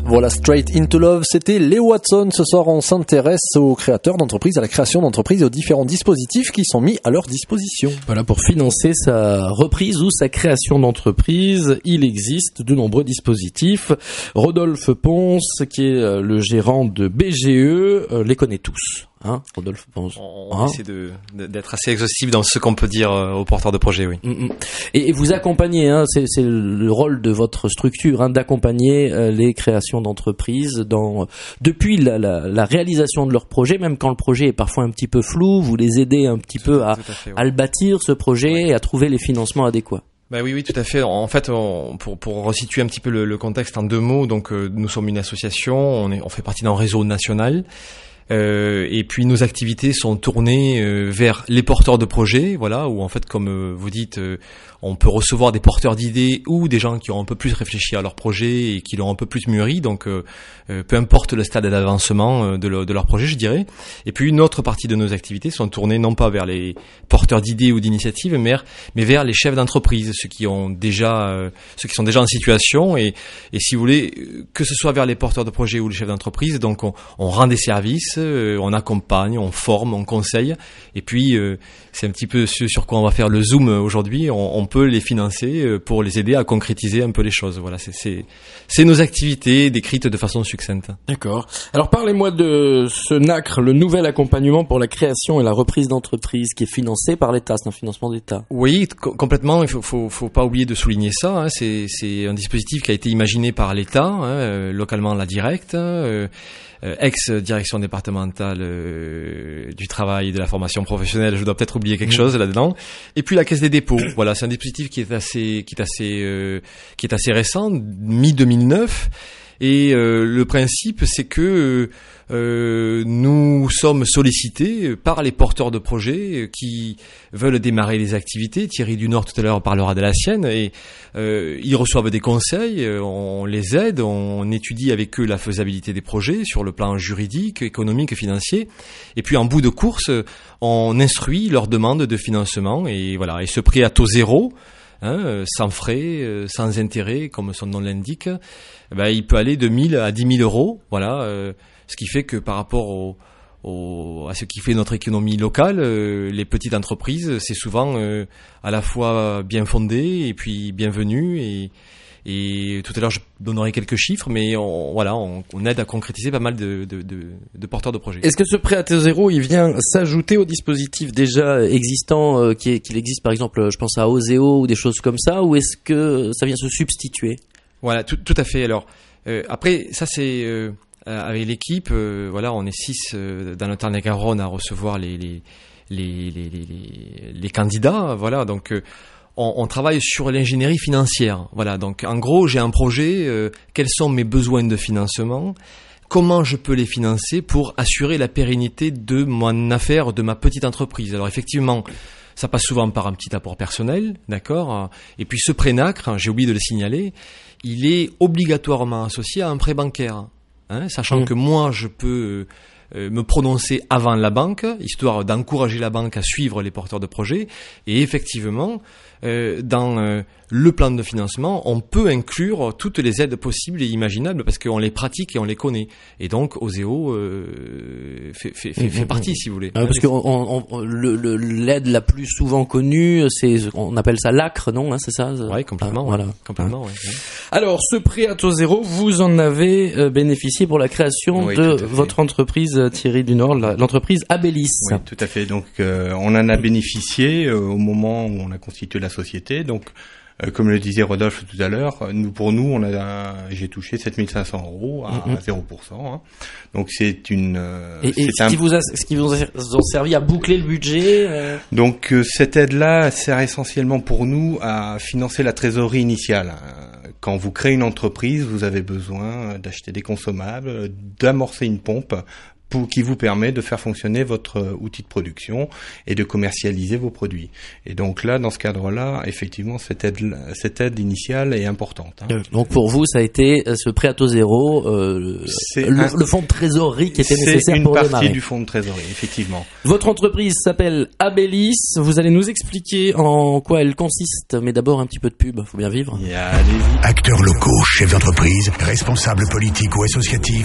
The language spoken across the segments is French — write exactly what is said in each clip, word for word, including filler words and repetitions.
Voilà, Straight into Love, c'était Léo Watson. Ce soir, on s'intéresse aux créateurs d'entreprises, à la création d'entreprises et aux différents dispositifs qui sont mis à leur disposition. Voilà, pour financer sa reprise ou sa création d'entreprise, il existe de nombreux dispositifs. Rodolphe Ponce, qui est le gérant de B G E, les connaît tous. Hein, Rodolphe Ponce. On, on hein essaie de, de, d'être assez exhaustif dans ce qu'on peut dire aux porteurs de projets, oui. Mm-hmm. Et, et vous accompagnez, hein, c'est, c'est le rôle de votre structure, hein, d'accompagner euh, les créations d'entreprises dans depuis la, la, la réalisation de leur projet, même quand le projet est parfois un petit peu flou, vous les aidez un petit tout, peu à, à, fait, ouais. à le bâtir, ce projet, ouais. et à trouver les financements adéquats. Bah oui, oui, tout à fait. En fait, on, pour pour resituer un petit peu le, le contexte en deux mots, donc euh, nous sommes une association, on est, on fait partie d'un réseau national. Euh, et puis nos activités sont tournées euh, vers les porteurs de projets, voilà, où en fait, comme euh, vous dites, euh, on peut recevoir des porteurs d'idées ou des gens qui ont un peu plus réfléchi à leur projet et qui l'ont un peu plus mûri, donc euh, euh, peu importe le stade d'avancement euh, de, le, de leur projet, je dirais. Et puis une autre partie de nos activités sont tournées non pas vers les porteurs d'idées ou d'initiatives, mais, mais vers les chefs d'entreprise, ceux qui ont déjà, euh, ceux qui sont déjà en situation. Et, et si vous voulez, que ce soit vers les porteurs de projets ou les chefs d'entreprise, donc on, on rend des services. On accompagne, on forme, on conseille, et puis euh, c'est un petit peu ce sur quoi on va faire le zoom aujourd'hui. On, on peut les financer pour les aider à concrétiser un peu les choses. Voilà, c'est, c'est, c'est nos activités décrites de façon succincte. D'accord. Alors parlez-moi de ce N A C R, le nouvel accompagnement pour la création et la reprise d'entreprise, qui est financé par l'État. C'est un financement d'État. Oui, co- complètement. Il faut, faut, faut pas oublier de souligner ça. Hein. C'est, c'est un dispositif qui a été imaginé par l'État, hein, localement la Directe. Euh, Euh, ex-direction départementale euh, du travail et de la formation professionnelle, je dois peut-être oublier quelque chose là-dedans. Et puis la Caisse des dépôts. Voilà, c'est un dispositif qui est assez, qui est assez, euh, qui est assez récent, mi deux mille neuf. Et euh, le principe, c'est que euh, nous sommes sollicités par les porteurs de projets qui veulent démarrer les activités. Thierry Dunord tout à l'heure parlera de la sienne. Et euh, ils reçoivent des conseils, on les aide, on étudie avec eux la faisabilité des projets sur le plan juridique, économique, financier. Et puis en bout de course, on instruit leurs demandes de financement. Et voilà, et ce prêt à taux zéro, hein, sans frais, sans intérêt, comme son nom l'indique, ben, il peut aller de mille à dix mille euros, voilà, euh, ce qui fait que par rapport au, au, à ce qui fait notre économie locale, euh, les petites entreprises, c'est souvent euh, à la fois bien fondé et puis bienvenu. Et, et tout à l'heure, je donnerai quelques chiffres, mais on, voilà, on, on aide à concrétiser pas mal de, de, de, de porteurs de projets. Est-ce que ce prêt à taux zéro, il vient s'ajouter au dispositif déjà existant, euh, qui est, qu'il existe par exemple, je pense à Oseo ou des choses comme ça, ou est-ce que ça vient se substituer ? Voilà, tout, tout à fait. Alors euh, après, ça c'est euh, avec l'équipe. Euh, voilà, on est six euh, dans le Tarn-et-Garonne à recevoir les les les les les, les candidats. Voilà, donc euh, on, on travaille sur l'ingénierie financière. Voilà, donc en gros, j'ai un projet. Euh, quels sont mes besoins de financement ? Comment je peux les financer pour assurer la pérennité de mon affaire, de ma petite entreprise ? Alors effectivement, ça passe souvent par un petit apport personnel, d'accord ? Et puis ce prêt N A C R, j'ai oublié de le signaler, il est obligatoirement associé à un prêt bancaire, hein, sachant mmh. que moi, je peux euh, me prononcer avant la banque, histoire d'encourager la banque à suivre les porteurs de projets. Et effectivement, euh, dans euh, le plan de financement, on peut inclure toutes les aides possibles et imaginables parce qu'on les pratique et on les connaît. Et donc, Oseo euh, fait, fait, fait, fait partie, si vous voulez. Ah, parce que on, on, le, le, l'aide la plus souvent connue, c'est, on appelle ça l'A C R, non, hein, c'est ça ? Oui, complètement. Ah, voilà. Ouais, complètement, ah. ouais. Alors, ce prêt à taux zéro, vous en avez euh, bénéficié pour la création oui, de votre entreprise, Thierry Dunord, la, l'entreprise Abélis. Oui, tout à fait. Donc, euh, on en a bénéficié euh, au moment où on a constitué la société. Donc, euh, comme le disait Rodolphe tout à l'heure, nous, pour nous, on a, un, j'ai touché sept mille cinq cents euros à mm-hmm. zéro pour cent. Hein. Donc, c'est une. Euh, et, c'est et ce un... qui vous a, ce qui vous a servi à boucler le budget. Euh... Donc, euh, cette aide-là sert essentiellement pour nous à financer la trésorerie initiale. Quand vous créez une entreprise, vous avez besoin d'acheter des consommables, d'amorcer une pompe pour, qui vous permet de faire fonctionner votre outil de production et de commercialiser vos produits. Et donc là, dans ce cadre-là, effectivement, cette aide, cette aide initiale est importante. Hein. Donc pour vous, ça a été ce prêt à taux zéro, euh, le, un, le fonds de trésorerie qui était nécessaire pour démarrer. C'est une partie du fonds de trésorerie, effectivement. Votre entreprise s'appelle Abellis. Vous allez nous expliquer en quoi elle consiste, mais d'abord un petit peu de pub, faut bien vivre. Yeah, allez-y. Acteurs locaux, chefs d'entreprise, responsables politiques ou associatifs.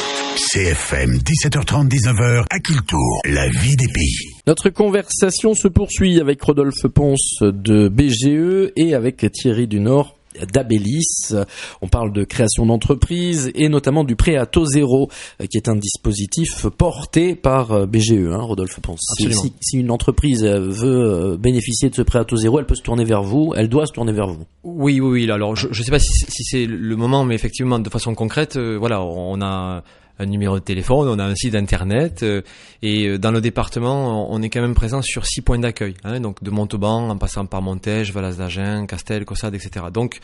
C F M, dix-sept heures trente, dix-neuf heures, à Kiltour, la vie des pays. Notre conversation se poursuit avec Rodolphe Ponce de B G E et avec Thierry Dunord d'Abellis. On parle de création d'entreprise et notamment du prêt à taux zéro, qui est un dispositif porté par B G E, hein, Rodolphe Ponce. Si, si, si une entreprise veut bénéficier de ce prêt à taux zéro, elle peut se tourner vers vous, elle doit se tourner vers vous. Oui, oui, oui. Alors, je ne sais pas si, si c'est le moment, mais effectivement, de façon concrète, euh, voilà, on a un numéro de téléphone, on a un site internet, euh, et euh, dans le département, on est quand même présent sur six points d'accueil, hein, donc de Montauban, en passant par Montège, Vallas d'Agen, Castel, Caussade, et cetera. Donc,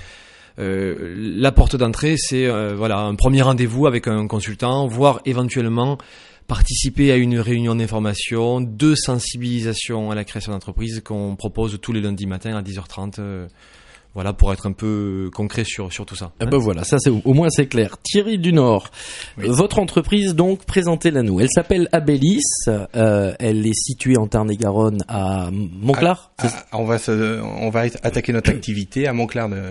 euh, la porte d'entrée, c'est euh, voilà un premier rendez-vous avec un consultant, voire éventuellement participer à une réunion d'information, de sensibilisation à la création d'entreprise qu'on propose tous les lundis matins à dix heures trente. Euh, Voilà, pour être un peu concret sur sur tout ça. Eh ben voilà, ça c'est au moins c'est clair. Thierry Dunord, oui. Votre entreprise donc, présentez-la nous. Elle s'appelle Abellis, euh, elle est située en Tarn-et-Garonne à Montclar. À, à, on va se, on va attaquer notre activité à Montclar, de,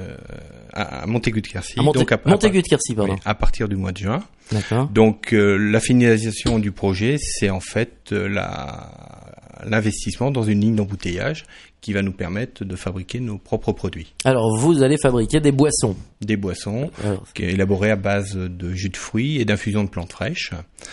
à Montaigu-de-Quercy. À Monté- donc à, Montaigu-de-Quercy, pardon. Oui, à partir du mois de juin. D'accord. Donc euh, la finalisation du projet, c'est en fait euh, la l'investissement dans une ligne d'embouteillage qui va nous permettre de fabriquer nos propres produits. Alors, vous allez fabriquer des boissons. Des boissons Alors, élaborées à base de jus de fruits et d'infusion de plantes fraîches.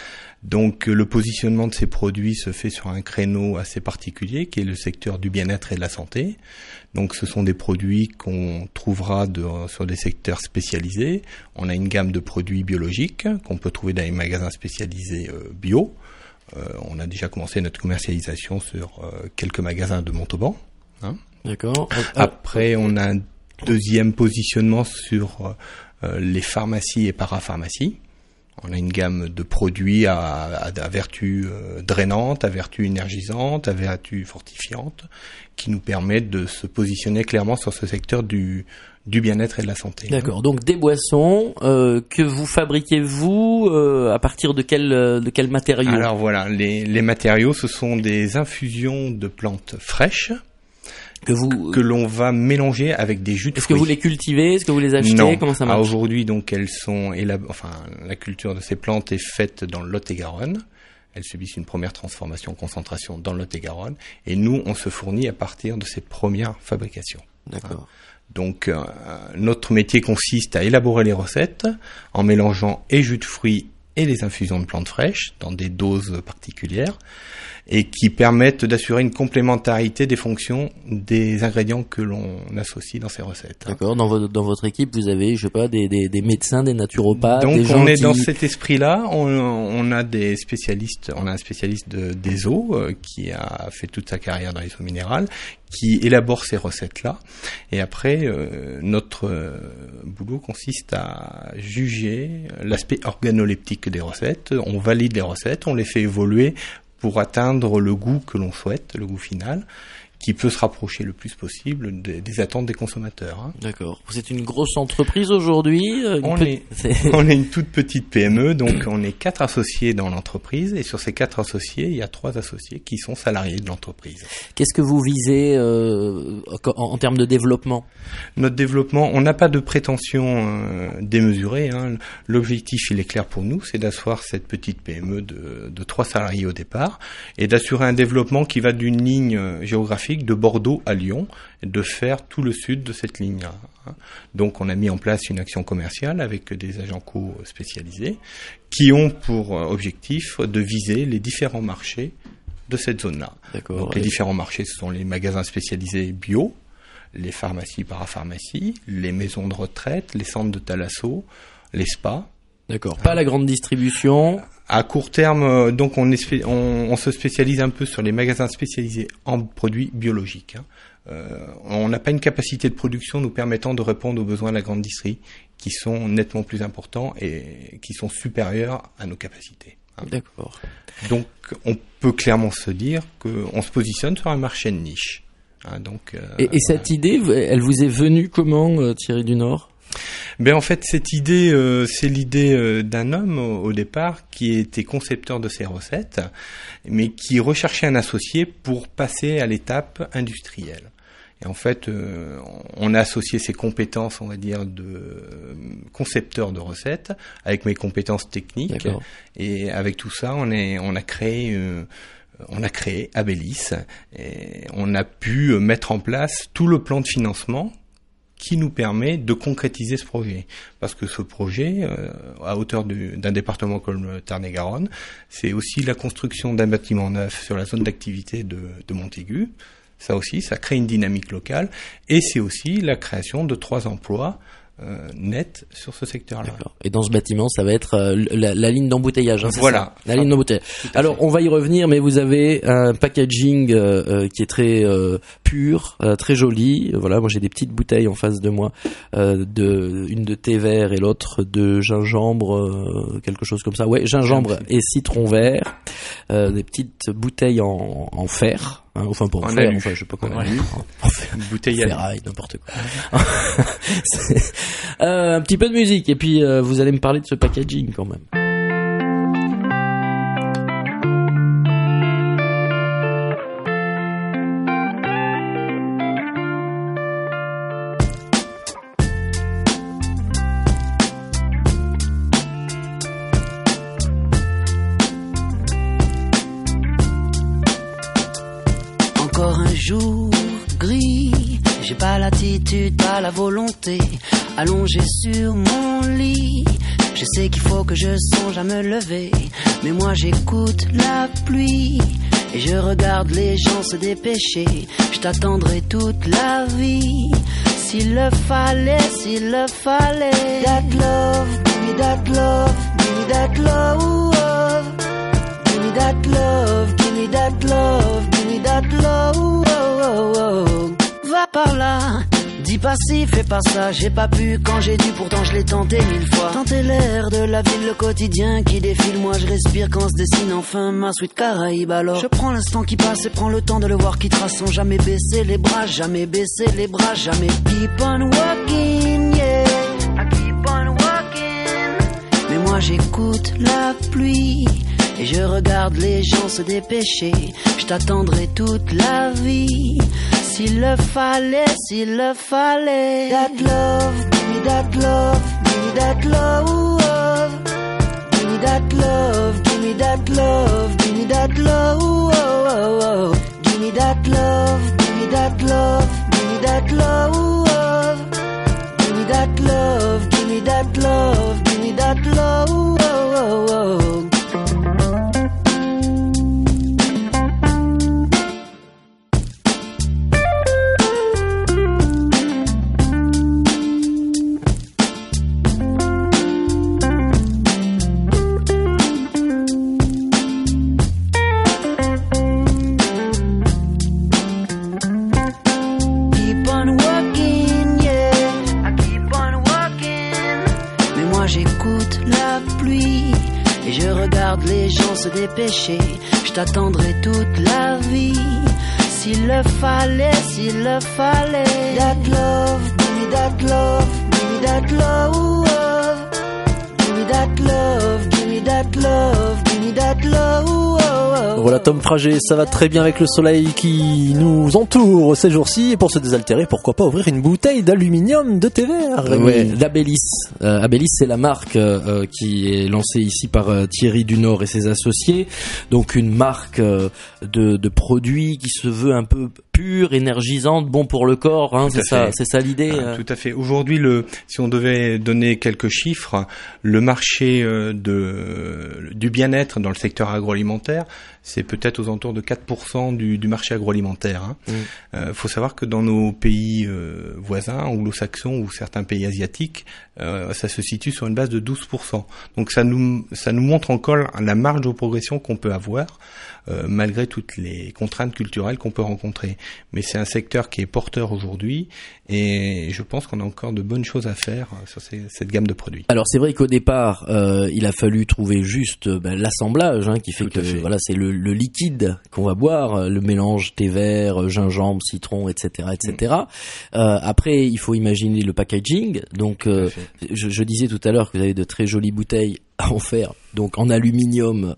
Donc, le positionnement de ces produits se fait sur un créneau assez particulier qui est le secteur du bien-être et de la santé. Donc, ce sont des produits qu'on trouvera de, sur des secteurs spécialisés. On a une gamme de produits biologiques qu'on peut trouver dans les magasins spécialisés euh, bio. Euh, on a déjà commencé notre commercialisation sur euh, quelques magasins de Montauban. Hein. D'accord. Après, on a un deuxième positionnement sur euh, les pharmacies et parapharmacies. On a une gamme de produits à, à, à vertu euh, drainante, à vertu énergisante, à vertu fortifiante, qui nous permettent de se positionner clairement sur ce secteur du du bien-être et de la santé. D'accord. Donc des boissons euh, que vous fabriquez vous euh, à partir de quel de quel matériau ? Alors voilà, les les matériaux, ce sont des infusions de plantes fraîches que vous que l'on va mélanger avec des jus de Est-ce fruits. que vous les cultivez ? Est-ce que vous les achetez ? Non. Comment ça marche ? Ah, aujourd'hui, donc elles sont élab... enfin la culture de ces plantes est faite dans le Lot-et-Garonne. Elles subissent une première transformation en concentration dans le Lot-et-Garonne et nous on se fournit à partir de ces premières fabrications. D'accord. Donc euh, notre métier consiste à élaborer les recettes en mélangeant et jus de fruits et les infusions de plantes fraîches dans des doses particulières et qui permettent d'assurer une complémentarité des fonctions des ingrédients que l'on associe dans ces recettes. D'accord. Dans votre dans votre équipe, vous avez, je sais pas, des des, des médecins, des naturopathes. Donc des gens on est qui... dans cet esprit-là. On, on a des spécialistes. On a un spécialiste de, des eaux euh, qui a fait toute sa carrière dans les eaux minérales, qui élabore ces recettes-là. Et après, euh, notre euh, boulot consiste à juger l'aspect organoleptique des recettes. On valide les recettes, on les fait évoluer pour atteindre le goût que l'on souhaite, le goût final, qui peut se rapprocher le plus possible des, des attentes des consommateurs. Hein. D'accord. Vous êtes une grosse entreprise aujourd'hui. On pe... est, on est une toute petite P M E, donc on est quatre associés dans l'entreprise, et sur ces quatre associés, il y a trois associés qui sont salariés de l'entreprise. Qu'est-ce que vous visez euh, en, en termes de développement ? Notre développement, on n'a pas de prétention euh, démesurée. Hein. L'objectif, il est clair pour nous, c'est d'asseoir cette petite P M E de, de trois salariés au départ, et d'assurer un développement qui va d'une ligne géographique de Bordeaux à Lyon, et de faire tout le sud de cette ligne-là. Donc on a mis en place une action commerciale avec des agents co spécialisés qui ont pour objectif de viser les différents marchés de cette zone-là. D'accord. Donc les différents marchés, ce sont les magasins spécialisés bio, les pharmacies, parapharmacies, les maisons de retraite, les centres de thalasso, les spas. D'accord. Pas la grande distribution. À court terme, donc on, est, on, on se spécialise un peu sur les magasins spécialisés en produits biologiques. Hein. Euh, on n'a pas une capacité de production nous permettant de répondre aux besoins de la grande distrie, qui sont nettement plus importants et qui sont supérieurs à nos capacités. D'accord. Donc, on peut clairement se dire qu'on se positionne sur un marché de niche. Hein, donc, euh, et, et cette idée, elle vous est venue comment, euh, Thierry Dunor ? Ben en fait, cette idée, euh, c'est l'idée euh, d'un homme au, au départ qui était concepteur de ces recettes, mais qui recherchait un associé pour passer à l'étape industrielle. Et en fait, euh, on a associé ses compétences, on va dire, de euh, concepteur de recettes avec mes compétences techniques. D'accord. Et avec tout ça, on est, on a créé. Euh, On a créé Abelis et on a pu mettre en place tout le plan de financement qui nous permet de concrétiser ce projet. Parce que ce projet, euh, à hauteur du, d'un département comme le Tarn-et-Garonne, c'est aussi la construction d'un bâtiment neuf sur la zone d'activité de, de Montaigu. Ça aussi, ça crée une dynamique locale. Et c'est aussi la création de trois emplois Euh, net sur ce secteur-là. D'accord. Et dans ce bâtiment, ça va être euh, la, la ligne d'embouteillage. Hein, c'est voilà. Ça la ligne d'embouteillage. Alors, on va y revenir, mais vous avez un packaging euh, euh, qui est très euh, pur, euh, très joli. Voilà, moi j'ai des petites bouteilles en face de moi, euh, de une de thé vert et l'autre de gingembre, euh, quelque chose comme ça. Ouais, gingembre et citron vert. Euh, des petites bouteilles en, en fer. Hein, enfin pour en fer, enfin je sais pas comment. Une bouteille à ferraille, n'importe quoi. euh, un petit peu de musique et puis euh, vous allez me parler de ce packaging quand même. Jour gris, j'ai pas l'attitude, pas la volonté, allongé sur mon lit. Je sais qu'il faut que je songe à me lever, mais moi j'écoute la pluie et je regarde les gens se dépêcher. Je t'attendrai toute la vie, s'il le fallait, s'il le fallait. That love, give me that love, give me that love, give me that love, give me that love, give me that love. Va par là, dis pas si, fais pas ça. J'ai pas pu quand j'ai dû, pourtant je l'ai tenté mille fois. Tenter l'air de la ville, le quotidien qui défile. Moi je respire quand se dessine enfin ma suite Caraïbe. Alors je prends l'instant qui passe et prends le temps de le voir qui trace sans jamais baisser les bras, jamais baisser les bras, jamais. Keep on walking, yeah, I keep on walking. Mais moi j'écoute la pluie et je regarde les gens se dépêcher. Je t'attendrai toute la vie, s'il le fallait, s'il le fallait. That love, give me that love, give me that love, give me that love, give me that love, give me that love, give me that love, give me that love, give me that love, give me that love, give me that love, give me that love. Les gens se dépêcher, je t'attendrai toute la vie, s'il le fallait, s'il le fallait. That love, give me that love, give me that love, give me that love, give me that love, give me that love. Voilà Tom Frager, ça va très bien avec le soleil qui nous entoure ces jours-ci. Et pour se désaltérer, pourquoi pas ouvrir une bouteille d'aluminium de thé vert. Ouais, d'Abelis. Euh, Abelis, c'est la marque euh, qui est lancée ici par euh, Thierry Dunor et ses associés. Donc une marque euh, de, de produits qui se veut un peu pure, énergisante, bon pour le corps. Hein, c'est ça, c'est ça l'idée. Ah, euh. Tout à fait. Aujourd'hui, le, si on devait donner quelques chiffres, le marché euh, de du bien-être dans le secteur agroalimentaire, c'est peut-être aux alentours de quatre pour cent du, du marché agroalimentaire. Hein. Il mmh. euh, faut savoir que dans nos pays euh, voisins, anglo-saxons ou certains pays asiatiques, euh, ça se situe sur une base de douze pour cent. Donc ça nous ça nous montre encore la marge de progression qu'on peut avoir euh, malgré toutes les contraintes culturelles qu'on peut rencontrer. mais c'est un secteur qui est porteur aujourd'hui et je pense qu'on a encore de bonnes choses à faire sur ces, cette gamme de produits. Alors c'est vrai qu'au départ, euh, il a fallu trouver juste ben, l'assemblage hein, qui fait Tout que fait. voilà, c'est le, le liquide qu'on va boire, le mélange thé vert, gingembre, citron, et cetera, et cetera. Mmh. Euh, après, il faut imaginer le packaging. Donc, euh, je, je disais tout à l'heure que vous avez de très jolies bouteilles en fer, donc en aluminium,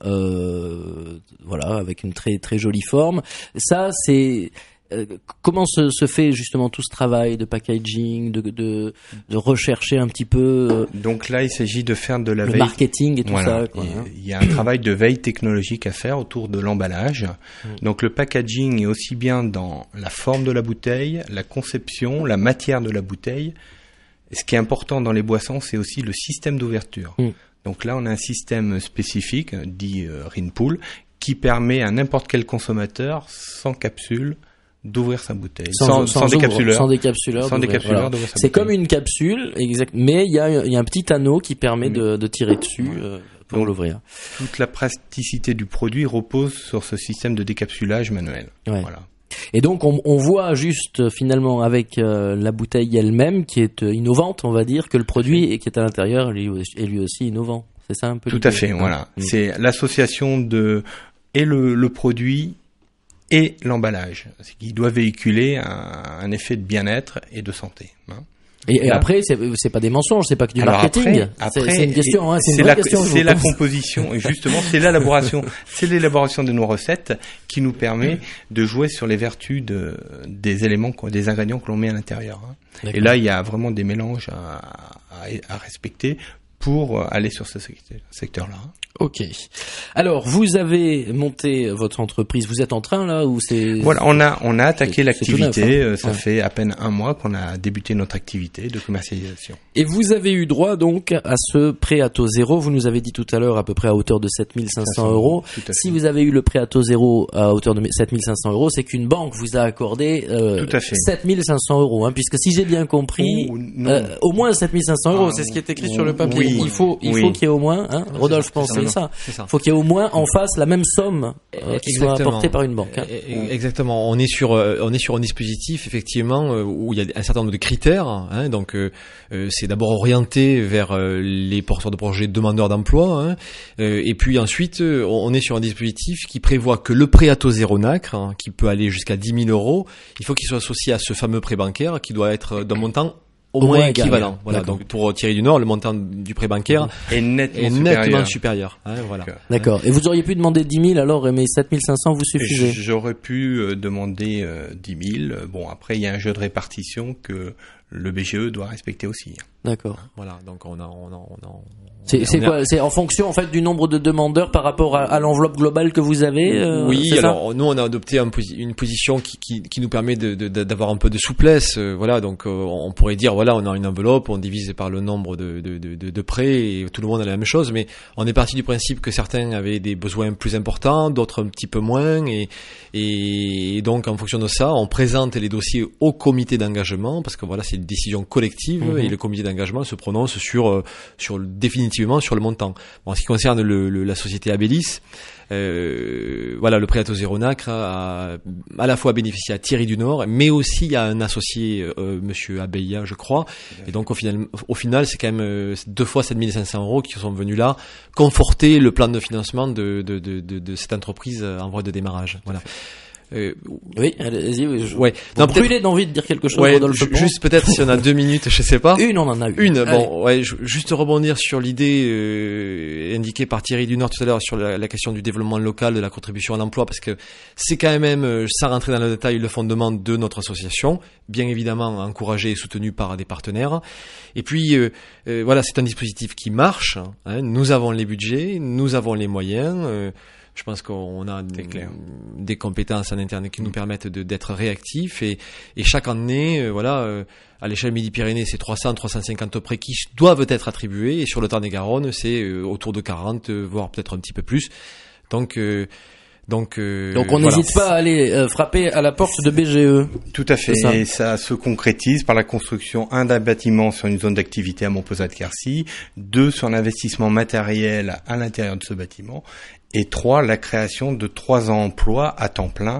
euh, voilà, avec une très très jolie forme. Ça, c'est euh, comment se, se fait justement tout ce travail de packaging, de de, de rechercher un petit peu. Euh, donc là, il s'agit de faire de la le veille marketing et tout voilà. ça. Quoi, il, hein. il y a un travail de veille technologique à faire autour de l'emballage. Mmh. Donc le packaging est aussi bien dans la forme de la bouteille, la conception, la matière de la bouteille. Et ce qui est important dans les boissons, c'est aussi le système d'ouverture. Mmh. Donc là, on a un système spécifique, dit euh, Rinpool, qui permet à n'importe quel consommateur, sans capsule, d'ouvrir sa bouteille. Sans, sans, sans, sans décapsuleur. Sans décapsuleur. Sans décapsuleur voilà. d'ouvrir sa C'est bouteille. comme une capsule, exact. Mais il y a, il y a un petit anneau qui permet de, de tirer dessus euh, pour Donc, l'ouvrir. Toute la praticité du produit repose sur ce système de décapsulage manuel. Ouais. Voilà. Et donc on, on voit juste finalement avec euh, la bouteille elle-même qui est euh, innovante, on va dire, que le produit et qui est à l'intérieur lui, est lui aussi innovant. C'est ça un peu. Tout à fait, voilà. Mmh. C'est l'association de et le, le produit et l'emballage, c'est qui doit véhiculer un, un effet de bien-être et de santé. Hein. Et, et après, c'est, c'est pas des mensonges, c'est pas que du Alors marketing. Après, après, c'est, c'est une question, hein, c'est, c'est une vraie la, question. C'est la composition, et justement, c'est l'élaboration, c'est l'élaboration de nos recettes qui nous permet de jouer sur les vertus de, des éléments, des ingrédients que l'on met à l'intérieur. Hein. Et là, il y a vraiment des mélanges à, à, à respecter pour aller sur ce secteur-là. Ok. Alors, vous avez monté votre entreprise. Vous êtes en train là ou c'est Voilà, on a on a attaqué c'est, l'activité. c'est neuf, hein. Ça ouais. fait à peine un mois qu'on a débuté notre activité de commercialisation. Et vous avez eu droit donc à ce prêt à taux zéro. Vous nous avez dit tout à l'heure à peu près à hauteur de sept mille cinq cents euros. Si vous avez eu le prêt à taux zéro à hauteur de sept mille cinq cents euros, c'est qu'une banque vous a accordé euh, sept mille cinq cents euros. Hein, puisque si j'ai bien compris, oh, euh, au moins sept mille cinq cents euros, ah, c'est ce qui est écrit oh, sur le papier. Oui, il faut il oui. faut qu'il y ait au moins. Hein, Rodolphe pensait ça. Il faut qu'il y ait au moins en face la même somme euh, qui soit apportée par une banque. Hein. Exactement. On est sur on est sur un dispositif effectivement où il y a un certain nombre de critères. Hein, donc euh, c'est d'abord orienté vers euh, les porteurs de projets demandeurs d'emploi. Hein, euh, et puis ensuite on est sur un dispositif qui prévoit que le prêt à taux zéro nacre, hein, qui peut aller jusqu'à dix mille euros, il faut qu'il soit associé à ce fameux prêt bancaire qui doit être d'un montant au, au moins, moins équivalent. Égal. Voilà. D'accord. Donc pour Thierry du Nord, le montant du prêt bancaire est nettement est supérieur. Nettement supérieur. Hein, voilà. D'accord. Et vous auriez pu demander dix mille alors, mais sept mille cinq cents vous suffisait? J'aurais pu euh, demander euh, dix mille. Bon, après il y a un jeu de répartition que le B G E doit respecter aussi. D'accord. Voilà. Donc on a, on a, on a C'est, c'est quoi? C'est en fonction en fait du nombre de demandeurs par rapport à, à l'enveloppe globale que vous avez. Euh, oui, alors nous on a adopté un, une position qui, qui, qui nous permet de, de, d'avoir un peu de souplesse. Euh, voilà, donc euh, on pourrait dire voilà, on a une enveloppe, on divise par le nombre de, de, de, de, de prêts et tout le monde a la même chose. Mais on est parti du principe que certains avaient des besoins plus importants, d'autres un petit peu moins, et, et donc en fonction de ça, on présente les dossiers au comité d'engagement parce que voilà, c'est une décision collective mmh. et le comité d'engagement se prononce sur sur le définitif sur le montant. Bon, en ce qui concerne le, le, la société Abélis, euh, voilà, le prêt à taux zéro nacre a à la fois bénéficié à Thierry du Nord, mais aussi à un associé, euh, Monsieur Abeya, je crois. Et donc au final, au final, c'est quand même euh, deux fois sept mille cinq cents euros qui sont venus là conforter le plan de financement de de de, de, de cette entreprise en voie de démarrage. Voilà. Euh, oui, allez-y. Oui, je... Ouais. Vous non, brûlez d'envie de dire quelque chose. Ouais, Rodolphe, ju- juste peut-être si on a deux minutes, je sais pas. Une, on en a eu. Une. Allez. Bon, ouais. Je, juste rebondir sur l'idée euh, indiquée par Thierry du Nord tout à l'heure sur la, la question du développement local, de la contribution à l'emploi, parce que c'est quand même, euh, sans rentrer dans le détail, le fondement de notre association, bien évidemment encouragé et soutenu par des partenaires. Et puis, euh, euh, voilà, c'est un dispositif qui marche. Hein. Nous avons les budgets, nous avons les moyens. Euh, Je pense qu'on a des, des compétences en interne qui nous permettent de, d'être réactifs et, et chaque année, euh, voilà, euh, à l'échelle Midi-Pyrénées, c'est trois cents à trois cent cinquante prêts qui doivent être attribués et sur le Tarn-et-Garonne, c'est euh, autour de quarante, euh, voire peut-être un petit peu plus. Donc, euh, donc, euh, donc on n'hésite voilà. pas à aller euh, frapper à la porte de B G E. Tout à fait. Ça. Et ça se concrétise par la construction un d'un bâtiment sur une zone d'activité à Montpezat-de-Quercy, deux sur l'investissement matériel à l'intérieur de ce bâtiment. Et trois, la création de trois emplois à temps plein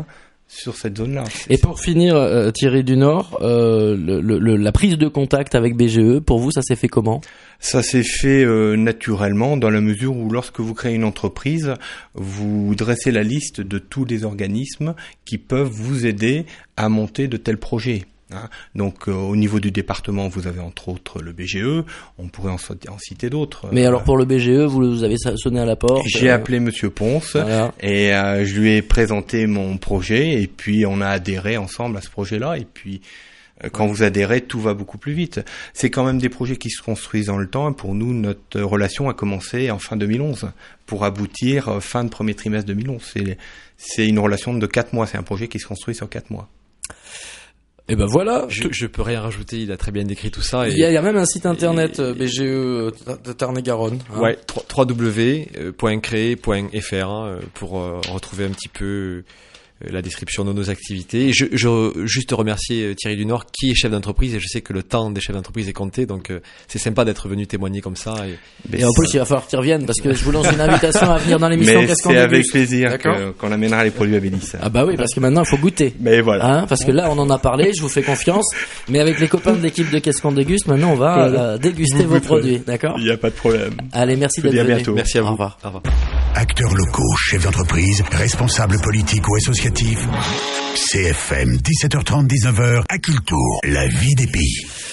sur cette zone-là. Et pour finir, euh, Thierry Dunord, euh, le, le, la prise de contact avec B G E, pour vous, ça s'est fait comment ? Ça s'est fait euh, naturellement dans la mesure où lorsque vous créez une entreprise, vous dressez la liste de tous les organismes qui peuvent vous aider à monter de tels projets. Hein. Donc euh, au niveau du département, vous avez entre autres le B G E, on pourrait en, en citer d'autres. Mais euh, alors pour le B G E, vous, vous avez sonné à la porte ? J'ai euh... appelé Monsieur Ponce voilà. et euh, je lui ai présenté mon projet et puis on a adhéré ensemble à ce projet-là et puis euh, quand ouais. vous adhérez, tout va beaucoup plus vite. C'est quand même des projets qui se construisent dans le temps et pour nous, notre relation a commencé en fin deux mille onze pour aboutir euh, fin de premier trimestre deux mille onze. C'est, c'est une relation de quatre mois, c'est un projet qui se construit sur quatre mois. Et ben voilà. Je, je peux rien rajouter. Il a très bien décrit tout ça. Il y a, il y a même un site internet et, B G E de Tarn-et-Garonne. Hein. Ouais, w w w point cree point f r hein, pour euh, retrouver un petit peu euh, la description de nos activités. Et je, je juste remercier Thierry Dunord qui est chef d'entreprise et je sais que le temps des chefs d'entreprise est compté, donc euh, c'est sympa d'être venu témoigner comme ça. Et, et en plus, il va falloir que tu reviennes parce que je vous lance une invitation à venir dans l'émission. Mais Qu'est-ce c'est qu'on avec déguste. plaisir que, qu'on amènera les produits Abelis. Ah bah oui, parce que maintenant il faut goûter. Mais voilà. Hein, parce que là, on en a parlé, je vous fais confiance. Mais avec les copains de l'équipe de Qu'est-ce qu'on déguste, maintenant on va euh, déguster vous vos produits, d'accord ? Il n'y a pas de problème. Allez, merci d'être venu. À bientôt. Merci à vous. Au revoir. Au revoir. Acteurs locaux, chefs d'entreprise, responsables politiques ou associatifs. C F M, dix-sept heures trente, dix-neuf heures, à Cultour, la vie des pays.